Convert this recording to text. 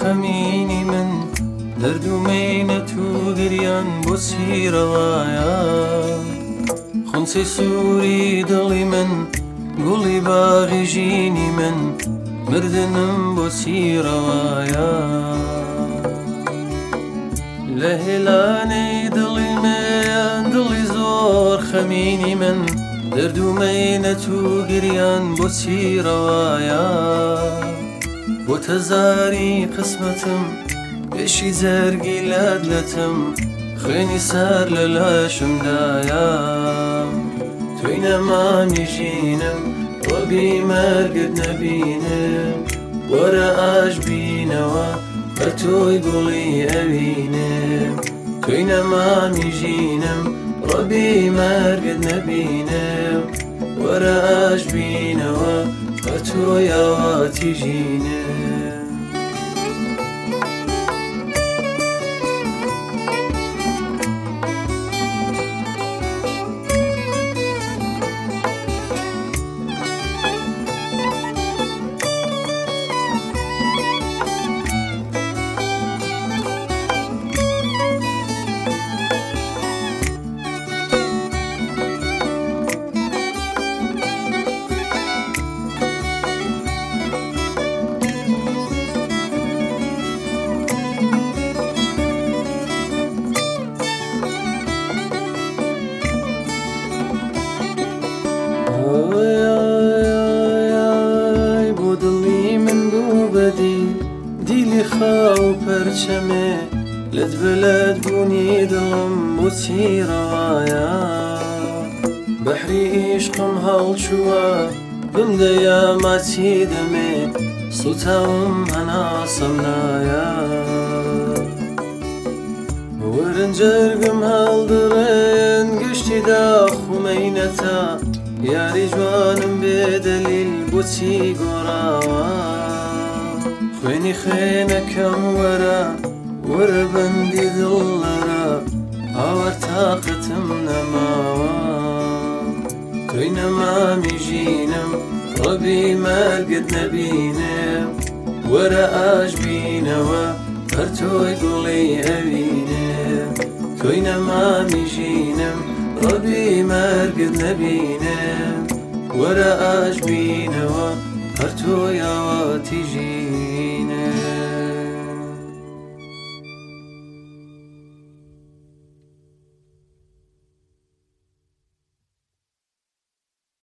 خەمینی من دەرد و مینەت و گریان بۆ چیرەوایە خونچەی سووری دڵی من گوڵی باغی ژینی من مردنم بۆ چیرەوایە لە هێلانەی دڵی من دڵی زۆر خەمینی من دەرد و مەینەت و گریان بۆ چیرەوایە بۆ تەزاری قسمەتم پێشی زەرگی لەدلەتم خوێنی سەر لە لاشمدایە توی نەمامی ژینم وەبی مەرگت نەبینم وەرە ئاش بینەوە بە تۆی گوڵی ئەوینم توی نەمامی ژینم وەبی مەرگت نەبینم وەرە ئاش بینەوە بە تۆی ئاواتی ژینم بۆ دڵی من بوو بەدی دیلی خاو پەرچەمێ لەت بەلەت بوونی دڵم بۆ چیرەوایە بەحری عیشقم هەڵچووە بمدەیە ماچی دەمێ سوتاوم هەناسەم نایە وەرنجەرگم هەڵدڕێن گشتی داخومەینەتە یاری جوانم بێدەلیل بۆچی گۆڕاوە خوێنی خوێنەکەم وەرە وەرە بەندی دڵەرە هاوەر تاقەتم نەماوە توی نەمامی ژینم ڕەبی مەرگت نەبینم وەرە ئاش بینەوە هەر تۆی گوڵی ئەوینم توی نەمامی ژینم ڕەبی مەرگت نەبینم وەرە ئاش بینەوە هەر تۆی ئاواتی